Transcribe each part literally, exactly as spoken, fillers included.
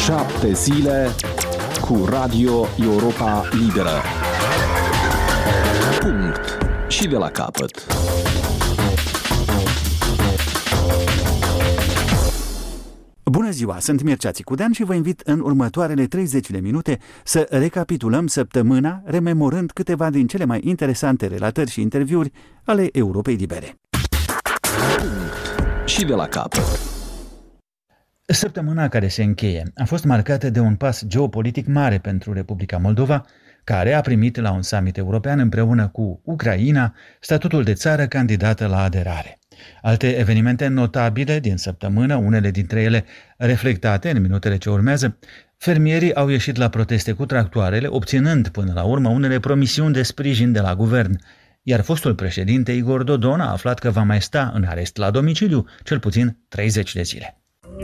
Șapte zile cu Radio Europa Liberă. Punct. Și de la capăt. Bună ziua, sunt Mircea Țicudean și vă invit în următoarele treizeci de minute să recapitulăm săptămâna, rememorând câteva din cele mai interesante relatări și interviuri ale Europei Libere. Punct. Și de la capăt. Săptămâna care se încheie a fost marcată de un pas geopolitic mare pentru Republica Moldova, care a primit la un summit european împreună cu Ucraina statutul de țară candidată la aderare. Alte evenimente notabile din săptămână, unele dintre ele reflectate în minutele ce urmează: fermierii au ieșit la proteste cu tractoarele, obținând până la urmă unele promisiuni de sprijin de la guvern, iar fostul președinte Igor Dodon a aflat că va mai sta în arest la domiciliu cel puțin treizeci de zile.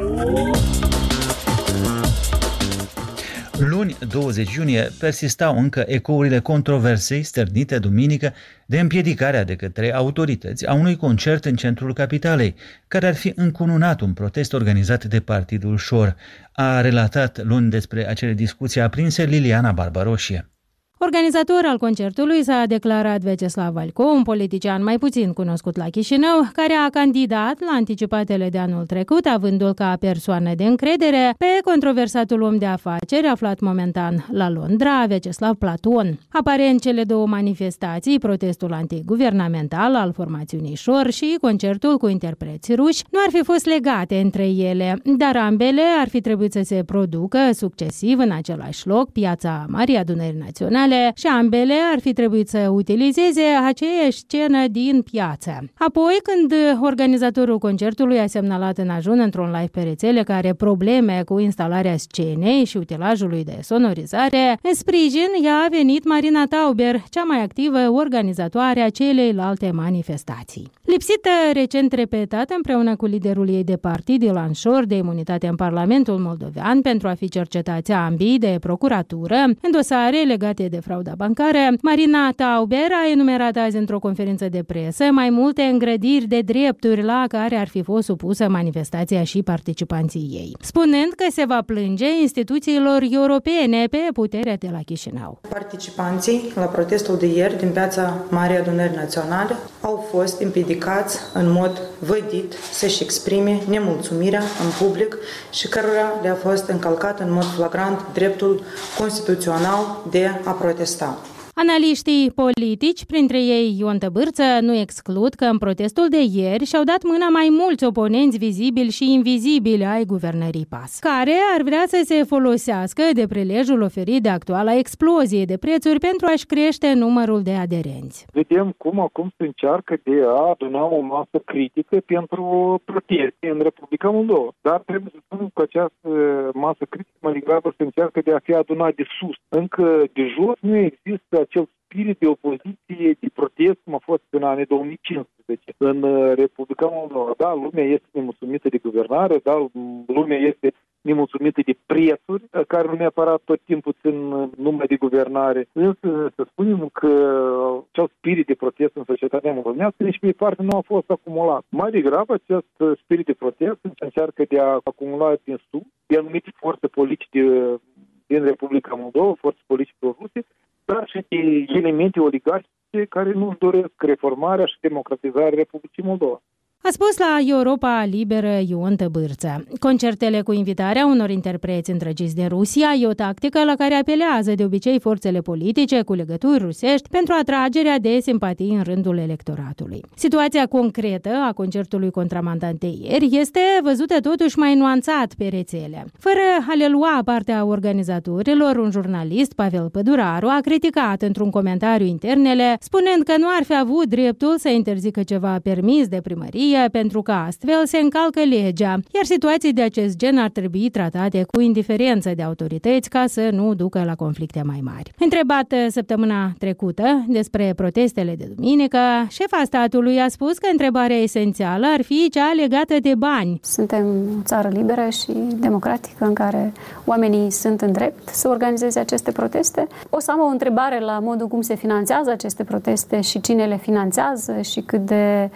Luni, douăzeci iunie, persistau încă ecourile controversei stârnite duminică de împiedicarea de către autorități a unui concert în centrul capitalei, care ar fi încununat un protest organizat de Partidul Șor. A relatat luni despre acele discuții aprinse Liliana Barbaroșie. Organizator al concertului s-a declarat Vyacheslav Valco, un politician mai puțin cunoscut la Chișinău, care a candidat la anticipatele de anul trecut, avându-l ca persoană de încredere pe controversatul om de afaceri aflat momentan la Londra, Vyacheslav Platon. Aparent, cele două manifestații, protestul antiguvernamental al formațiunii Șor și concertul cu interpreți ruși, nu ar fi fost legate între ele, dar ambele ar fi trebuit să se producă succesiv în același loc, piața Marii Adunări Naționale, și ambele ar fi trebuit să utilizeze aceeași scenă din piață. Apoi, când organizatorul concertului a semnalat în ajun într-un live pe rețele că are probleme cu instalarea scenei și utilajului de sonorizare, în sprijin i-a venit Marina Tauber, cea mai activă organizatoare a celeilalte manifestații. Lipsită recent repetată împreună cu liderul ei de partid, Ilan Șor, de imunitate în Parlamentul Moldovean pentru a fi cercetați ambii de procuratură în dosare legate de frauda bancară, Marina Tauber a enumerat azi într-o conferință de presă mai multe îngrădiri de drepturi la care ar fi fost supusă manifestația și participanții ei, spunând că se va plânge instituțiilor europene pe puterea de la Chișinău. Participanții la protestul de ieri din piața Marii Adunări Naționale au fost împiedicați în mod vădit să-și exprime nemulțumirea în public și cărora le-a fost încălcat în mod flagrant dreptul constituțional de a protesta. Analiștii politici, printre ei Ion Tăbârță, nu exclud că în protestul de ieri și-au dat mâna mai mulți oponenți vizibili și invizibili ai guvernării P A S, care ar vrea să se folosească de prilejul oferit de actuala explozie de prețuri pentru a-și crește numărul de aderenți. Vedem cum acum se încearcă de a aduna o masă critică pentru proteste în Republica Moldova. Dar trebuie să spunem că această masă critică mai degrabă se încearcă de a fi adunat de sus. Încă de jos nu există acel spirit de opoziție, de protest, cum a fost în anii două mii cincisprezece în Republica Moldova. Da, lumea este nemulțumită de guvernare, da, lumea este nemulțumită de prețuri, care nu neapărat tot timpul țin numai de guvernare. Însă să spunem că acel spirit de protest în societatea moldovenească nici pe parte nu a fost acumulat. Mai degrabă acest spirit de protest încearcă de a acumula din sus, de anumite forțe politice din Republica Moldova, forțe politice pro-ruse, dar și de elemente oligarhice care nu-și doresc reformarea și democratizarea Republicii Moldova. A spus la Europa Liberă Ion Tăbârță. Concertele cu invitarea unor interpreți îndrăgiți de Rusia e o tactică la care apelează de obicei forțele politice cu legături rusești pentru atragerea de simpatii în rândul electoratului. Situația concretă a concertului contramandat de ieri este văzută totuși mai nuanțat pe rețele. Fără a le lua partea organizatorilor, un jurnalist, Pavel Păduraru, a criticat într-un comentariu internele, spunând că nu ar fi avut dreptul să interzică ceva permis de primărie, pentru că astfel se încalcă legea, iar situații de acest gen ar trebui tratate cu indiferență de autorități ca să nu ducă la conflicte mai mari. Întrebat săptămâna trecută despre protestele de duminică, șefa statului a spus că întrebarea esențială ar fi cea legată de bani. Suntem o țară liberă și democratică în care oamenii sunt în drept să organizeze aceste proteste. O să am o întrebare la modul cum se finanțează aceste proteste și cine le finanțează și cât de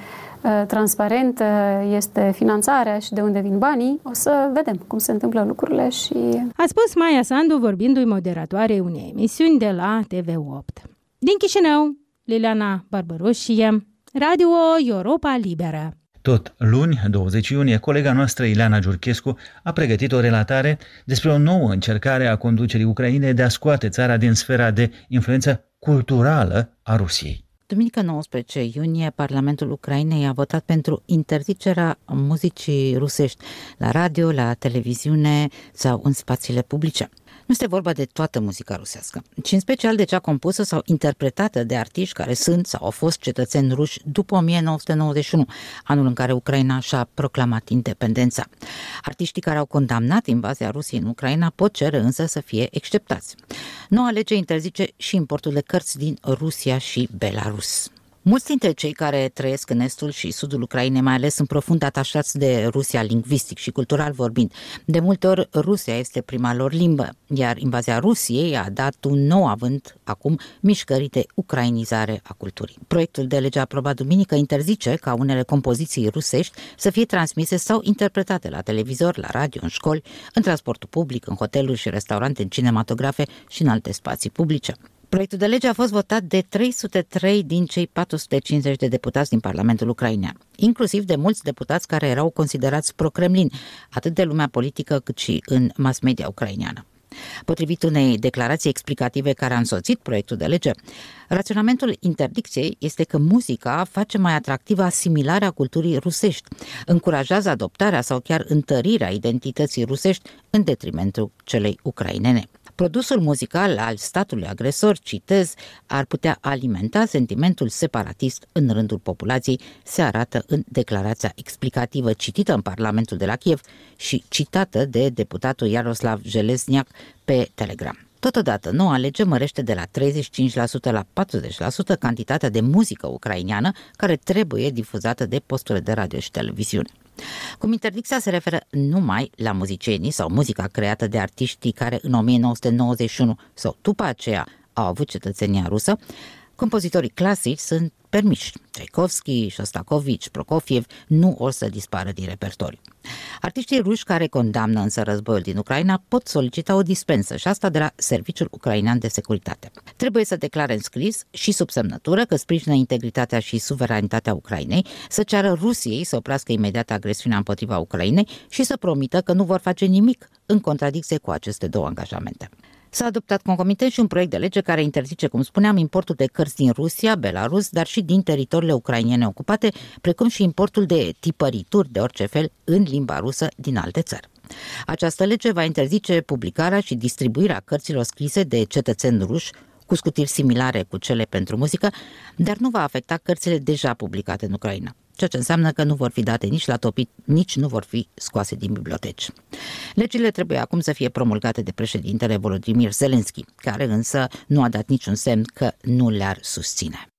transparent este finanțarea și de unde vin banii, o să vedem cum se întâmplă lucrurile și... A spus Maia Sandu vorbindu-i moderatoarei unei emisiuni de la T V opt. Din Chișinău, Liliana Barbăroșie, Radio Europa Liberă. Tot luni, douăzeci iunie, colega noastră Ileana Giurchescu a pregătit o relatare despre o nouă încercare a conducerii Ucrainei de a scoate țara din sfera de influență culturală a Rusiei. Duminică nouăsprezece iunie, Parlamentul Ucrainei a votat pentru interzicerea muzicii rusești la radio, la televiziune sau în spațiile publice. Nu este vorba de toată muzica rusească, ci în special de cea compusă sau interpretată de artiști care sunt sau au fost cetățeni ruși după o mie nouă sute nouăzeci și unu, anul în care Ucraina și-a proclamat independența. Artiștii care au condamnat invazia Rusiei în Ucraina pot cere însă să fie exceptați. Noua lege interzice și importul de cărți din Rusia și Belarus. Mulți dintre cei care trăiesc în estul și sudul Ucrainei, mai ales, sunt profund atașați de Rusia lingvistic și cultural vorbind. De multe ori, Rusia este prima lor limbă, iar invazia Rusiei a dat un nou avânt acum mișcării de ucrainizare a culturii. Proiectul de lege aprobat duminică interzice ca unele compoziții rusești să fie transmise sau interpretate la televizor, la radio, în școli, în transportul public, în hoteluri și restaurante, în cinematografe și în alte spații publice. Proiectul de lege a fost votat de trei sute trei din cei patru sute cincizeci de deputați din Parlamentul ucrainean, inclusiv de mulți deputați care erau considerați pro-Kremlin, atât de lumea politică cât și în mass media ucraineană. Potrivit unei declarații explicative care a însoțit proiectul de lege, raționamentul interdicției este că muzica face mai atractivă asimilarea culturii rusești, încurajează adoptarea sau chiar întărirea identității rusești în detrimentul celei ucrainene. Produsul muzical al statului agresor, citez, ar putea alimenta sentimentul separatist în rândul populației, se arată în declarația explicativă citită în Parlamentul de la Kiev și citată de deputatul Iaroslav Jelezniak pe Telegram. Totodată, noua lege mărește de la treizeci și cinci la sută la patruzeci la sută cantitatea de muzică ucraineană care trebuie difuzată de posturile de radio și televiziune. Cum interdicția se referă numai la muzicienii sau muzica creată de artiștii care în o mie nouă sute nouăzeci și unu sau după aceea au avut cetățenia rusă, compozitorii clasici sunt permiși. Tchaikovsky, Shostakovich, Prokofiev nu o să dispară din repertoriu. Artiștii ruși care condamnă însă războiul din Ucraina pot solicita o dispensă și asta de la Serviciul Ucrainean de Securitate. Trebuie să declare în scris și sub semnătură că sprijină integritatea și suveranitatea Ucrainei, să ceară Rusiei să oprească imediat agresiunea împotriva Ucrainei și să promită că nu vor face nimic în contradicție cu aceste două angajamente. S-a adoptat concomitent și un proiect de lege care interzice, cum spuneam, importul de cărți din Rusia, Belarus, dar și din teritoriile ucrainene ocupate, precum și importul de tipărituri de orice fel în limba rusă din alte țări. Această lege va interzice publicarea și distribuirea cărților scrise de cetățeni ruși cu scutiri similare cu cele pentru muzică, dar nu va afecta cărțile deja publicate în Ucraina, ceea ce înseamnă că nu vor fi date nici la topit, nici nu vor fi scoase din biblioteci. Legile trebuie acum să fie promulgate de președintele Volodymyr Zelensky, care însă nu a dat niciun semn că nu le-ar susține.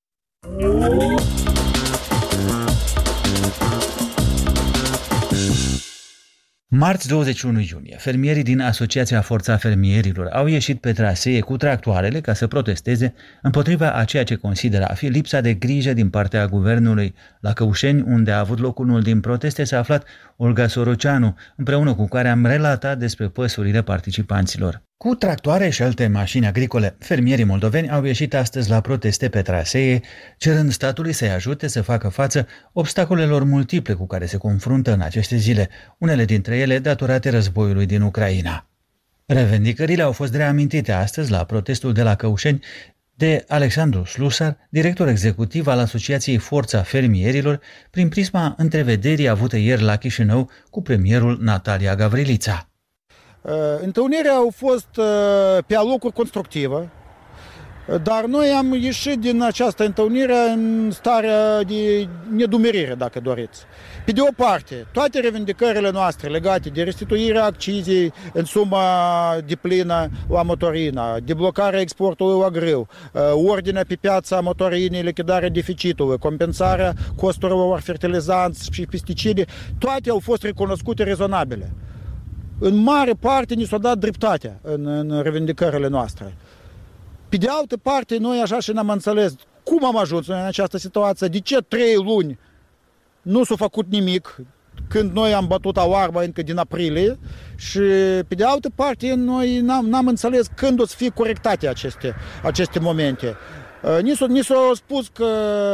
Marți douăzeci și unu iunie, fermierii din Asociația Forța Fermierilor au ieșit pe trasee cu tractoarele ca să protesteze împotriva a ceea ce consideră a fi lipsa de grijă din partea guvernului. La Căușeni, unde a avut loc unul din proteste, s-a aflat Olga Soroceanu, împreună cu care am relatat despre păsurile participanților. Cu tractoare și alte mașini agricole, fermierii moldoveni au ieșit astăzi la proteste pe trasee, cerând statului să-i ajute să facă față obstacolelor multiple cu care se confruntă în aceste zile, unele dintre ele datorate războiului din Ucraina. Revendicările au fost reamintite astăzi la protestul de la Căușeni de Alexandru Slusar, director executiv al Asociației Forța Fermierilor, prin prisma întrevederii avute ieri la Chișinău cu premierul Natalia Gavrilița. Întâlnirea a fost pe alocuri constructivă, dar noi am ieșit din această întâlnire în starea de nedumerire, dacă doriți. Pe de o parte, toate revendicările noastre legate de restituirea accizei în suma deplină la motorină, deblocarea exportului la grâu, ordinea pe piața motorinei, lichidarea deficitului, compensarea costurilor fertilizanți și pesticide, toate au fost recunoscute rezonabile. În mare parte ni s-a dat dreptatea în, în revendicările noastre. Pe de altă parte, noi așa și n-am înțeles cum am ajuns în această situație, de ce trei luni nu s-a făcut nimic când noi am bătut aoarba încă din aprilie și pe de altă parte noi n-am, n-am înțeles când o să fie corectate aceste, aceste momente. Ni s-a, ni s-a spus că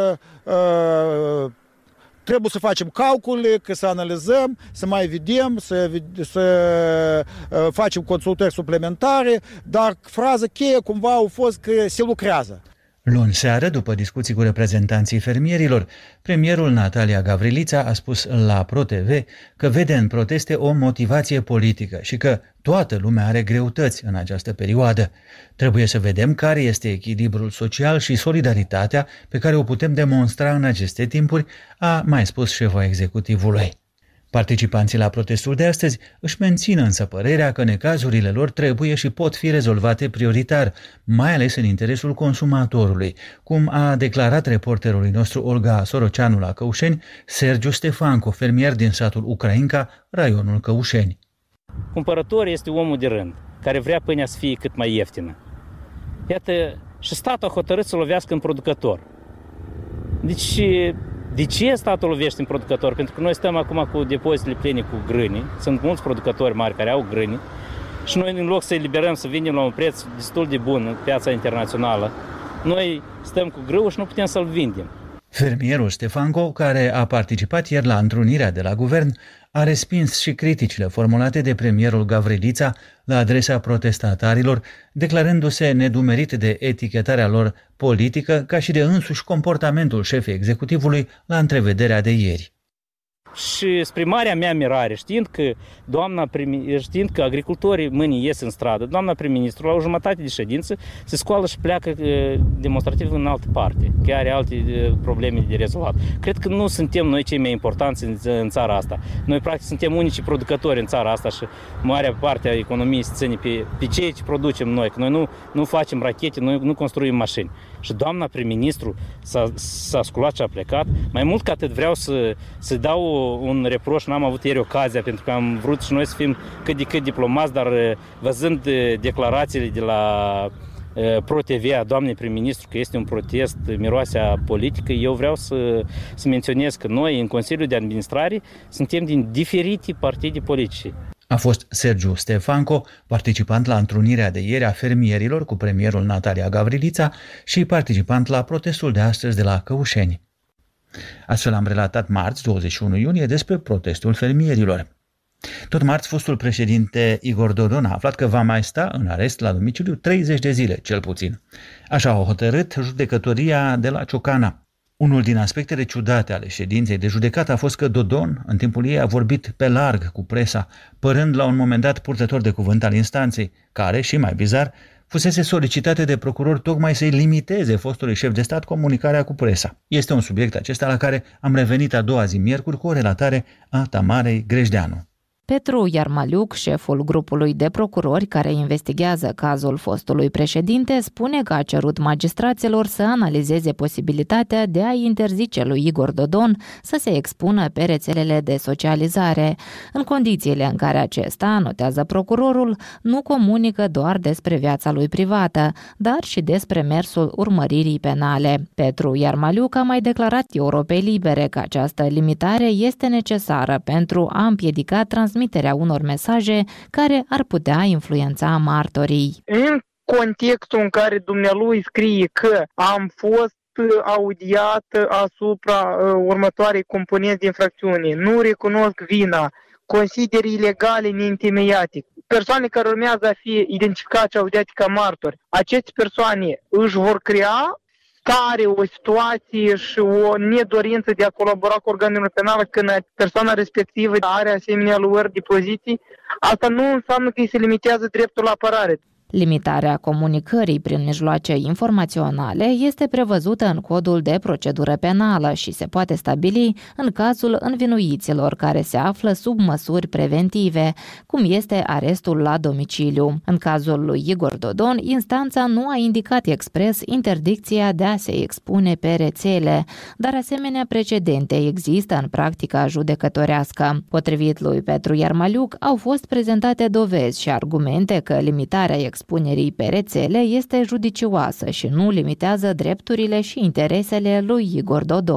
uh, trebuie să facem calcule, că să analizăm, să mai vedem, să, să uh, facem consultări suplimentare, dar fraza cheie cumva a fost că se lucrează. Luni seară, după discuții cu reprezentanții fermierilor, premierul Natalia Gavrilița a spus la ProTV că vede în proteste o motivație politică și că toată lumea are greutăți în această perioadă. Trebuie să vedem care este echilibrul social și solidaritatea pe care o putem demonstra în aceste timpuri, a mai spus șefa executivului. Participanții la protestul de astăzi își mențin însă părerea că necazurile lor trebuie și pot fi rezolvate prioritar, mai ales în interesul consumatorului, cum a declarat reporterului nostru Olga Soroceanu la Căușeni, Sergiu Stefanco, fermier din satul Ucrainca, raionul Căușeni. Cumpărătorul este omul de rând, care vrea pâinea să fie cât mai ieftină. Iată, și statul a hotărât să lovească în producător. Deci, de ce statul lovește în producător? Pentru că noi stăm acum cu depozitele pline cu grâni, sunt mulți producători mari care au grâni și noi, în loc să eliberăm, să vindem la un preț destul de bun în piața internațională, noi stăm cu grâu și nu putem să-l vindem. Fermierul Stefanco, care a participat ieri la întrunirea de la guvern, a respins și criticile formulate de premierul Gavrilița la adresa protestatarilor, declarându-se nedumerit de etichetarea lor politică, ca și de însuși comportamentul șefei executivului la întrevederea de ieri. Și spre marea mea mirare, știind că, doamna primi, știind că agricultorii mâine ies în stradă, doamna prim-ministru, la o jumătate de ședință, se scoală și pleacă demonstrativ în altă parte, că are alte probleme de rezolvat. Cred că nu suntem noi cei mai importanți în, în țara asta. Noi, practic, suntem unicii producători în țara asta și marea parte a economiei se ține pe, pe ceea ce producem noi, că noi nu, nu facem rachete, noi nu construim mașini. Și doamna prim-ministru s-a, s-a sculat și a plecat. Mai mult ca atât vreau să, să dau un reproș, n-am avut ieri ocazia, pentru că am vrut și noi să fim cât de cât diplomați, dar văzând declarațiile de la ProTV a doamnei prim-ministru că este un protest miroase a politică, eu vreau să, să menționez că noi, în Consiliul de Administrare, suntem din diferite partide politice. A fost Sergiu Stefanco, participant la întrunirea de ieri a fermierilor cu premierul Natalia Gavrilița și participant la protestul de astăzi de la Căușeni. Astfel am relatat marți, douăzeci și unu iunie, despre protestul fermierilor. Tot marți, fostul președinte Igor Dodon a aflat că va mai sta în arest la domiciliu treizeci de zile, cel puțin. Așa a hotărât judecătoria de la Ciocana. Unul din aspectele ciudate ale ședinței de judecată a fost că Dodon, în timpul ei, a vorbit pe larg cu presa, părând la un moment dat purtător de cuvânt al instanței, care, și mai bizar, fusese solicitate de procuror tocmai să-i limiteze fostului șef de stat comunicarea cu presa. Este un subiect acesta la care am revenit a doua zi miercuri cu o relatare a Tamarei Grejdeanu. Petru Iarmaliuc, șeful grupului de procurori care investigează cazul fostului președinte, spune că a cerut magistraților să analizeze posibilitatea de a interzice lui Igor Dodon să se expună pe rețelele de socializare, în condițiile în care acesta, notează procurorul, nu comunică doar despre viața lui privată, dar și despre mersul urmăririi penale. Petru Iarmaliuc a mai declarat Europei Libere că această limitare este necesară pentru a împiedica transmiterea transmiterea unor mesaje care ar putea influența martorii. În contextul în care dumnealui scrie că am fost audiat asupra uh, următoarei componenți de infracțiune, nu recunosc vina, consider ilegale neîntemeiate, persoane care urmează a fi identificate și audiate ca martori, aceste persoane își vor crea tare o situație și o nedorință de a colabora cu organele penale când persoana respectivă are asemenea luări de poziții, asta nu înseamnă că îi se limitează dreptul la apărare. Limitarea comunicării prin mijloace informaționale este prevăzută în codul de procedură penală și se poate stabili în cazul învinuiților care se află sub măsuri preventive, cum este arestul la domiciliu. În cazul lui Igor Dodon, instanța nu a indicat expres interdicția de a se expune pe rețele, dar asemenea precedente există în practica judecătorească. Potrivit lui Petru Iarmaliuc, au fost prezentate dovezi și argumente că limitarea expunerii pe rețele este judicioasă și nu limitează drepturile și interesele lui Igor Dodon.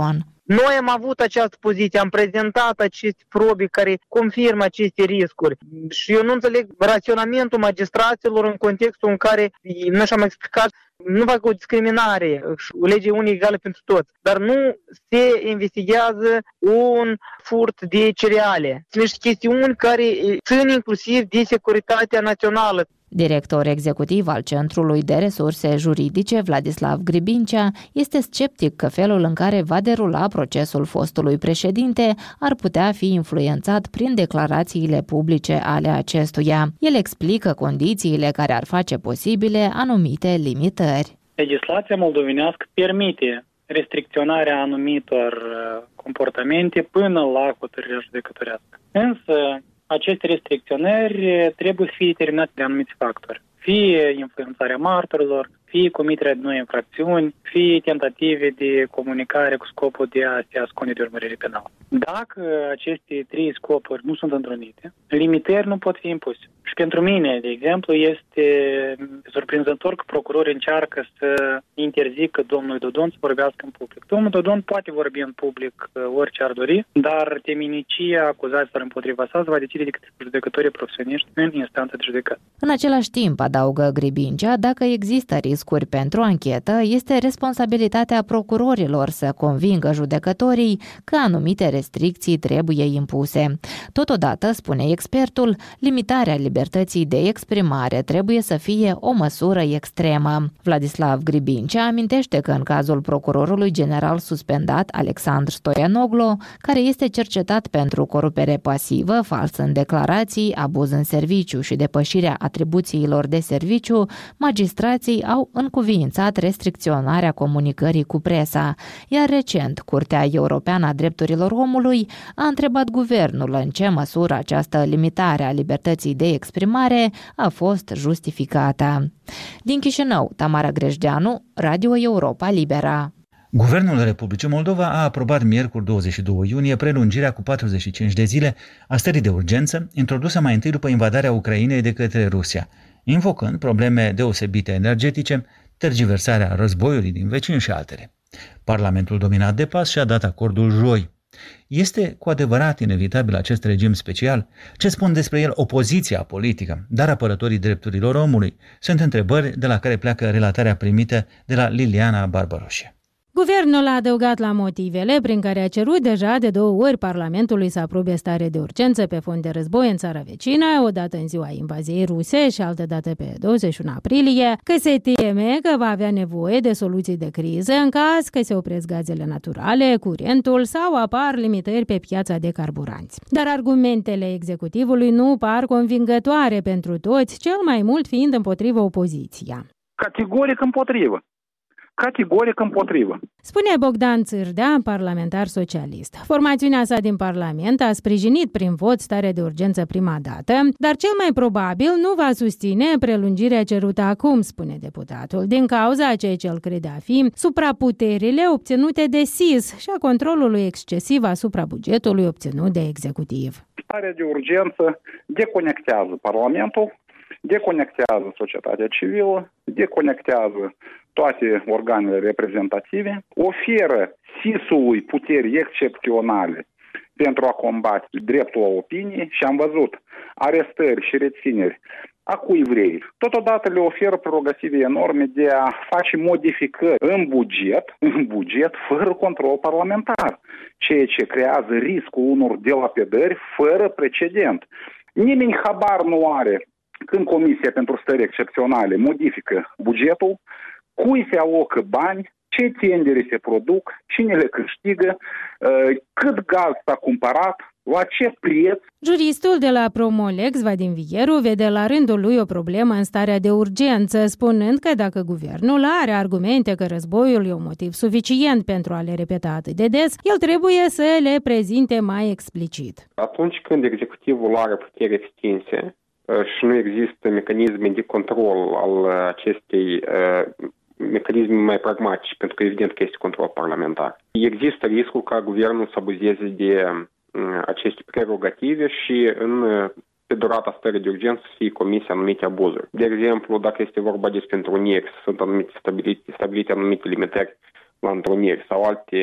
Noi am avut această poziție, am prezentat aceste probe care confirmă aceste riscuri și eu nu înțeleg raționamentul magistraților în contextul în care, nu așa am explicat, nu fac o discriminare, legea unii egală pentru toți, dar nu se investigează un furt de cereale. Sunt niște chestiuni care țin inclusiv de securitatea națională. Director executiv al Centrului de Resurse Juridice, Vladislav Gribincea, este sceptic că felul în care va derula procesul fostului președinte ar putea fi influențat prin declarațiile publice ale acestuia. El explică condițiile care ar face posibile anumite limitări. Legislația moldovenească permite restricționarea anumitor comportamente până la hotărârea judecătorească. Însă, aceste restricționări trebuie să fie determinate de anumiți factori. Fie influențarea martorilor, fie comiterea de noi infracțiuni, fie tentative de comunicare cu scopul de a se ascunde de urmărire penală. Dacă aceste trei scopuri nu sunt întrunite, limitări nu pot fi impuse. Și pentru mine, de exemplu, este surprinzător că procurorii încearcă să interzică domnului Dodon să vorbească în public. Domnul Dodon poate vorbi în public orice ar dori, dar teminicia acuzațiilor împotriva sa se va decide de către judecătorii profesioniști în instanță de judecată. În același timp, adaugă Gribincea, dacă există riscuri pentru anchetă, este responsabilitatea procurorilor să convingă judecătorii că anumite restricții trebuie impuse. Totodată, spune expertul, limitarea libertății de exprimare trebuie să fie o măsură extremă. Vladislav Gribincea amintește că în cazul procurorului general suspendat Alexandru Stoianoglu, care este cercetat pentru corupere pasivă, fals în declarații, abuz în serviciu și depășirea atribuțiilor de serviciu, magistrații au încuviințat restricționarea comunicării cu presa, iar recent Curtea Europeană a Drepturilor Omului a întrebat guvernul în ce măsură această limitare a libertății de exprimare a fost justificată. Din Chișinău, Tamara Grejdeanu, Radio Europa Libera. Guvernul Republicii Moldova a aprobat miercuri douăzeci și doi iunie prelungirea cu patruzeci și cinci de zile a stării de urgență, introdusă mai întâi după invadarea Ucrainei de către Rusia, invocând probleme deosebite energetice, tergiversarea războiului din vecini și altele. Parlamentul dominat de P A S și-a dat acordul joi. Este cu adevărat inevitabil acest regim special? Ce spun despre el opoziția politică, dar apărătorii drepturilor omului? Sunt întrebări de la care pleacă relatarea primită de la Liliana Barbaroșie. Guvernul a adăugat la motivele prin care a cerut deja de două ori Parlamentului să aprobe stare de urgență pe fond de război în țara vecină, odată în ziua invaziei ruse și altădată pe douăzeci și unu aprilie, că se teme că va avea nevoie de soluții de criză în caz că se opresc gazele naturale, curentul sau apar limitări pe piața de carburanți. Dar argumentele executivului nu par convingătoare pentru toți, cel mai mult fiind împotriva opoziția. Categoric împotrivă. Categoric împotrivă. Spune Bogdan Țârdea, parlamentar socialist. Formațiunea sa din Parlament a sprijinit prin vot starea de urgență prima dată, dar cel mai probabil nu va susține prelungirea cerută acum, spune deputatul, din cauza a ceea ce el crede a fi supraputerile obținute de S I S și a controlului excesiv asupra bugetului obținut de executiv. Starea de urgență deconectează Parlamentul, deconectează societatea civilă, deconectează toate organele reprezentative, oferă S I S-ului puteri excepționale pentru a combate dreptul la opinie și am văzut arestări și rețineri a cui vrei. Totodată le oferă prerogative enorme de a face modificări în buget, în buget fără control parlamentar, ceea ce creează riscul unor delapidări fără precedent. Nimeni habar nu are când Comisia pentru Stări Excepționale modifică bugetul, cui se alocă bani, ce tendere se produc, cine le câștigă, cât gaz s-a cumpărat, la ce preț. Juristul de la Promolex, Vadim Vieru, vede la rândul lui o problemă în starea de urgență, spunând că dacă guvernul are argumente că războiul e un motiv suficient pentru a le repeta atât de des, el trebuie să le prezinte mai explicit. Atunci când executivul are puteri extinse și nu există mecanisme de control al acestei uh, mecanisme mai pragmatice, pentru că evident că este control parlamentar. Există riscul ca guvernul să abuzeze de uh, aceste prerogative și în uh, pe durata stării de urgență să fie comise anumite abuzuri. De exemplu, dacă este vorba despre întruniri, sunt anumite stabilite, stabilite anumite limitări la întruniri sau alte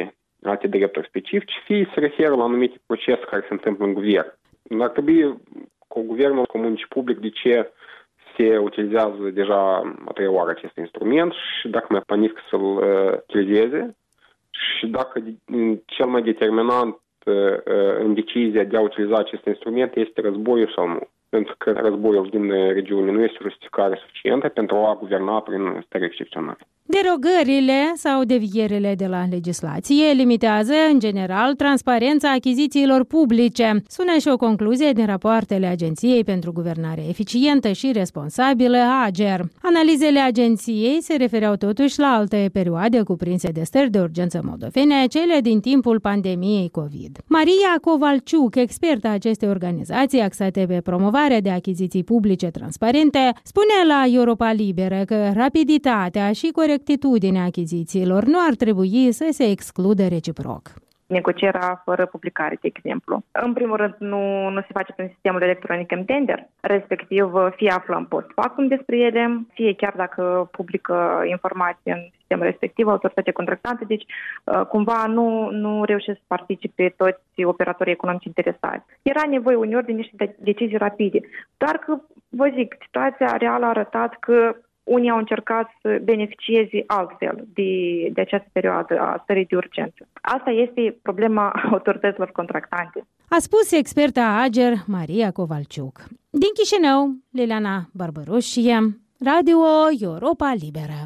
alte drepturi specifice, fie se referă la anumite procese care se întâmplă în guvern. Ar trebui cu guvernul comun și public de ce se utilizează deja a treia oară acest instrument și dacă mai planifică să-l uh, utilizeze și dacă cel mai determinant uh, în decizia de a utiliza acest instrument este războiul sau nu. Pentru că războiul din regiune nu este justificare suficientă pentru a guverna prin stări excepționale. Derogările sau devierile de la legislație limitează, în general, transparența achizițiilor publice. Sună și o concluzie din rapoartele Agenției pentru Guvernare Eficientă și Responsabilă, AGER. Analizele agenției se refereau totuși la alte perioade cuprinse de stări de urgență moldovene, cele din timpul pandemiei COVID. Maria Covalciuc, expertă a acestei organizații axate pe promovarea de achiziții publice transparente, spune la Europa Liberă că rapiditatea și corectitudinea achizițiilor nu ar trebui să se excludă reciproc. Negocierea fără publicare, de exemplu. În primul rând, nu, nu se face prin sistemul electronic în tender, respectiv fie aflăm post factum despre ele, fie chiar dacă publică informații în sistemul respectiv, autoritatea contractantă, deci cumva nu, nu reușesc să participe toți operatorii economici interesați. Era nevoie uneori de niște decizii rapide, doar că, vă zic, situația reală a arătat că unii au încercat să beneficieze altfel de, de această perioadă a stării de urgență. Asta este problema autorităților contractante. A spus experta AGER Maria Covalciuc. Din Chișinău, Liliana Barbărușie, Radio Europa Liberă.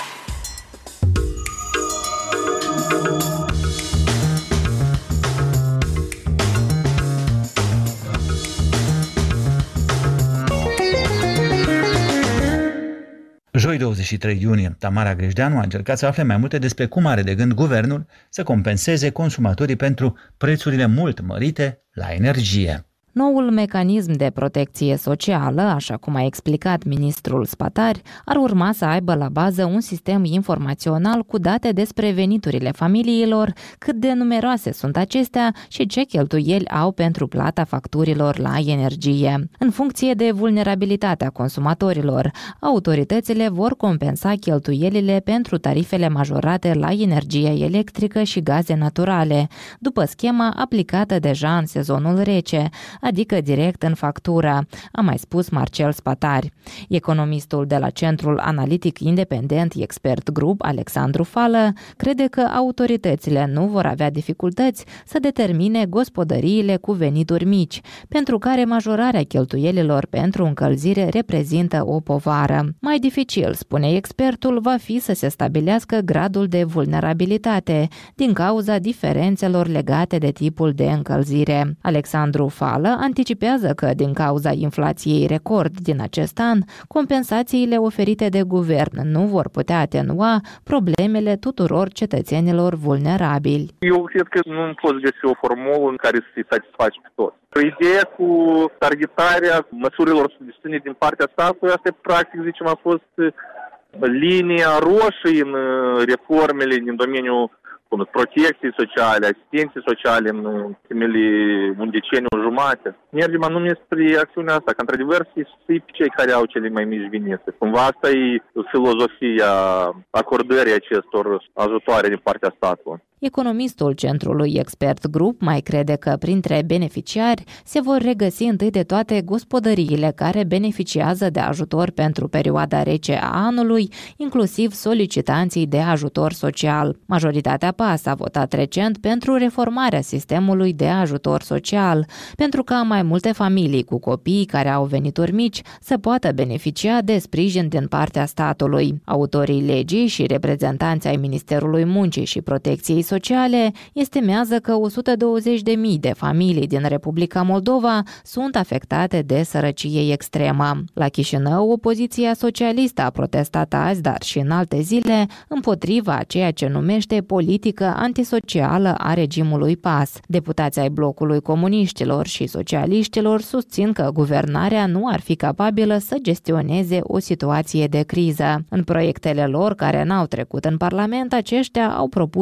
Joi douăzeci și trei iunie, Tamara Grejdeanu a încercat să afle mai multe despre cum are de gând guvernul să compenseze consumatorii pentru prețurile mult mărite la energie. Noul mecanism de protecție socială, așa cum a explicat ministrul Spatari, ar urma să aibă la bază un sistem informațional cu date despre veniturile familiilor, cât de numeroase sunt acestea și ce cheltuieli au pentru plata facturilor la energie. În funcție de vulnerabilitatea consumatorilor, autoritățile vor compensa cheltuielile pentru tarifele majorate la energie electrică și gaze naturale, după schema aplicată deja în sezonul rece, adică direct în factură, a mai spus Marcel Spatari. Economistul de la Centrul Analitic Independent Expert Group, Alexandru Fală, crede că autoritățile nu vor avea dificultăți să determine gospodăriile cu venituri mici, pentru care majorarea cheltuielilor pentru încălzire reprezintă o povară. Mai dificil, spune expertul, va fi să se stabilească gradul de vulnerabilitate din cauza diferențelor legate de tipul de încălzire. Alexandru Fală anticipează că, din cauza inflației record din acest an, compensațiile oferite de guvern nu vor putea atenua problemele tuturor cetățenilor vulnerabili. Eu cred că nu poți găsi o formulă în care să-i satisfaci pe toți. Ideea cu targetarea măsurilor susținute din partea statului, asta practic, zicem, a fost linia roșie în reformele din domeniul protecției sociale, asistenței sociale în ultimele un deceniu jumate. Mergem anume spre acțiunea asta, că într-adevăr să-i pe cei care au cele mai mici venituri. Cumva asta e filozofia acordării acestor ajutoare din partea statului. Economistul Centrului Expert Group mai crede că printre beneficiari se vor regăsi întâi de toate gospodăriile care beneficiază de ajutor pentru perioada rece a anului, inclusiv solicitanții de ajutor social. Majoritatea P A S a votat recent pentru reformarea sistemului de ajutor social, pentru ca mai multe familii cu copii care au venituri mici să poată beneficia de sprijin din partea statului. Autorii legii și reprezentanții ai Ministerului Muncii și Protecției Sociale estimează că o sută douăzeci de mii de familii din Republica Moldova sunt afectate de sărăcie extremă. La Chișinău, opoziția socialistă a protestat azi, dar și în alte zile, împotriva a ceea ce numește politică antisocială a regimului P A S. Deputații ai blocului comuniștilor și socialiștilor susțin că guvernarea nu ar fi capabilă să gestioneze o situație de criză. În proiectele lor, care n-au trecut în Parlament, aceștia au propus ajutoare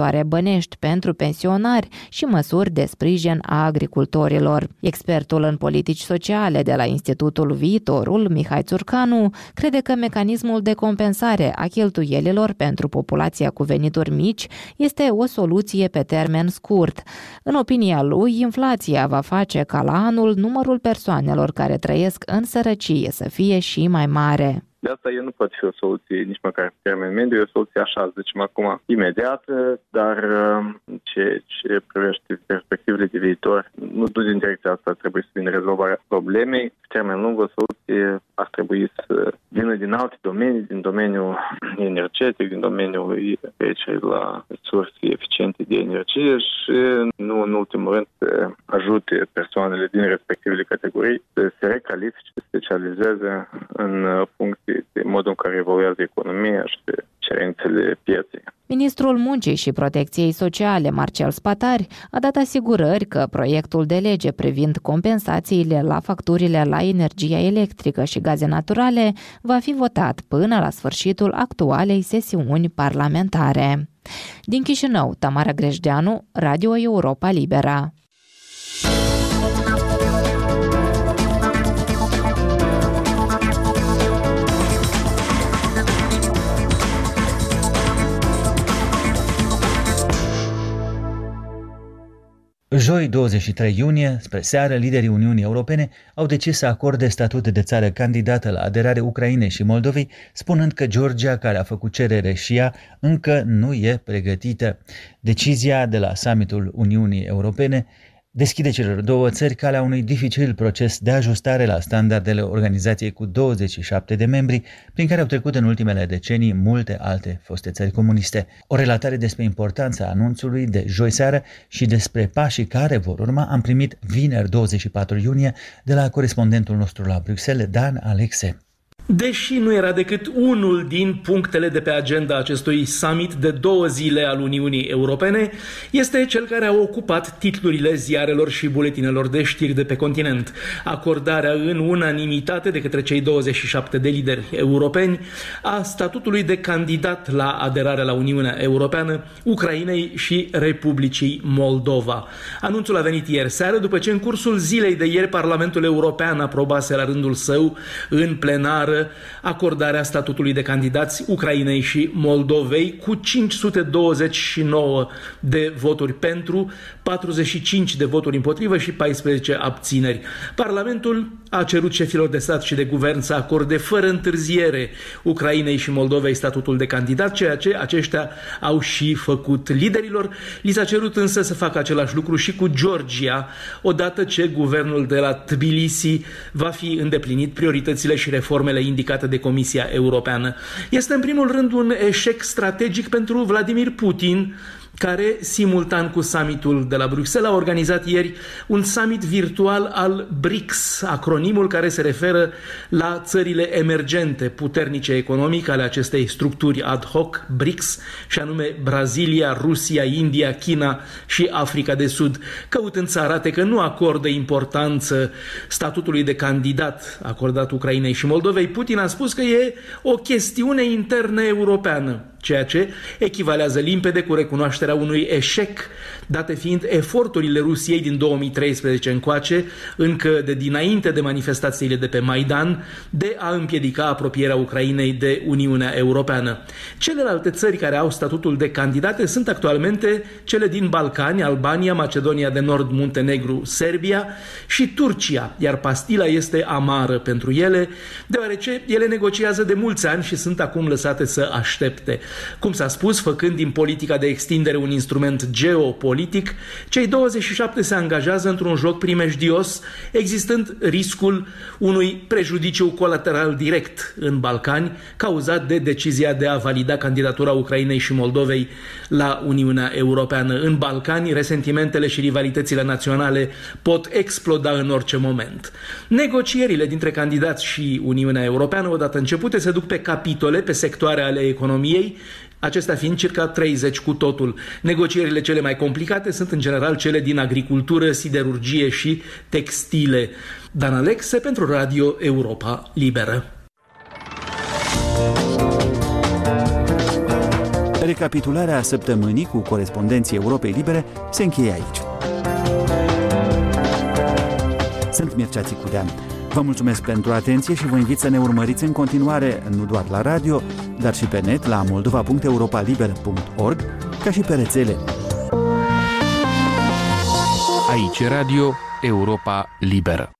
ajutoare bănești pentru pensionari și măsuri de sprijin a agricultorilor. Expertul în politici sociale de la Institutul Viitorul, Mihai Țurcanu, crede că mecanismul de compensare a cheltuielilor pentru populația cu venituri mici este o soluție pe termen scurt. În opinia lui, inflația va face ca la anul numărul persoanelor care trăiesc în sărăcie să fie și mai mare. De asta e nu poate fi o soluție nici măcar pe termen mediu, e o soluție așa, să zicem acum, imediată, dar ce, ce privește perspectivele de viitor, nu din direcția asta trebuie să vină rezolvarea problemei. Pe termen lung, o soluție ar trebui să vină din alte domenii, din domeniul energetic, din domeniul trecerii la resurse eficiente de energie și, nu în ultimul rând, să ajute persoanele din respectivele categorii să se recalifice, să se specializeze în funcție de modul în care evoluează economia și de cerințele pieței. Ministrul Muncii și Protecției Sociale, Marcel Spatari, a dat asigurări că proiectul de lege privind compensațiile la facturile la energia electrică și gaze naturale va fi votat până la sfârșitul actualei sesiuni parlamentare. Din Chișinău, Tamara Grejdeanu, Radio Europa Libera. Joi, douăzeci și trei iunie, spre seară, liderii Uniunii Europene au decis să acorde statut de țară candidată la aderare Ucrainei și Moldovei, spunând că Georgia, care a făcut cerere și ea, încă nu e pregătită. Decizia de la summitul Uniunii Europene deschide celor două țări calea unui dificil proces de ajustare la standardele organizației cu douăzeci și șapte de membri, prin care au trecut în ultimele decenii multe alte foste țări comuniste. O relatare despre importanța anunțului de joi seară și despre pașii care vor urma am primit vineri douăzeci și patru iunie de la corespondentul nostru la Bruxelles, Dan Alexe. Deși nu era decât unul din punctele de pe agenda acestui summit de două zile al Uniunii Europene, este cel care a ocupat titlurile ziarelor și buletinelor de știri de pe continent. Acordarea în unanimitate de către cei douăzeci și șapte de lideri europeni a statutului de candidat la aderarea la Uniunea Europeană Ucrainei și Republicii Moldova. Anunțul a venit ieri seară, după ce în cursul zilei de ieri Parlamentul European aprobase la rândul său în plenară acordarea statutului de candidați Ucrainei și Moldovei cu cinci sute douăzeci și nouă de voturi pentru, patruzeci și cinci de voturi împotrivă și paisprezece abțineri. Parlamentul a cerut șefilor de stat și de guvern să acorde fără întârziere Ucrainei și Moldovei statutul de candidat, ceea ce aceștia au și făcut. Liderilor li s-a cerut însă să facă același lucru și cu Georgia, odată ce guvernul de la Tbilisi va fi îndeplinit prioritățile și reformele indicate de Comisia Europeană. Este în primul rând un eșec strategic pentru Vladimir Putin, care, simultan cu summitul de la Bruxelles, a organizat ieri un summit virtual al B R I C S, acronimul care se referă la țările emergente, puternice economic ale acestei structuri ad hoc, B R I C S, și anume Brazilia, Rusia, India, China și Africa de Sud, căutând să arate că nu acordă importanță statutului de candidat acordat Ucrainei și Moldovei. Putin a spus că e o chestiune internă europeană, ceea ce echivalează limpede cu recunoașterea unui eșec, date fiind eforturile Rusiei din două mii treisprezece încoace, încă de dinainte de manifestațiile de pe Maidan, de a împiedica apropierea Ucrainei de Uniunea Europeană. Celelalte țări care au statutul de candidate sunt actualmente cele din Balcani, Albania, Macedonia de Nord, Muntenegru, Serbia și Turcia, iar pastila este amară pentru ele, deoarece ele negociază de mulți ani și sunt acum lăsate să aștepte. Cum s-a spus, făcând din politica de extindere un instrument geopolitic, cei douăzeci și șapte se angajează într-un joc primejdios, existând riscul unui prejudiciu colateral direct în Balcani, cauzat de decizia de a valida candidatura Ucrainei și Moldovei la Uniunea Europeană. În Balcani, resentimentele și rivalitățile naționale pot exploda în orice moment. Negocierile dintre candidați și Uniunea Europeană, odată începute, se duc pe capitole, pe sectoare ale economiei, acestea fiind circa treizeci cu totul. Negocierile cele mai complicate sunt în general cele din agricultură, siderurgie și textile. Dan Alexe pentru Radio Europa Liberă. Recapitularea săptămânii cu corespondenții Europei Libere se încheie aici. Sunt Mircea Țicudean. Vă mulțumesc pentru atenție și vă invit să ne urmăriți în continuare, nu doar la radio, dar și pe net la moldova punct europaliber punct org, ca și pe rețele. Aici Radio Europa Liberă.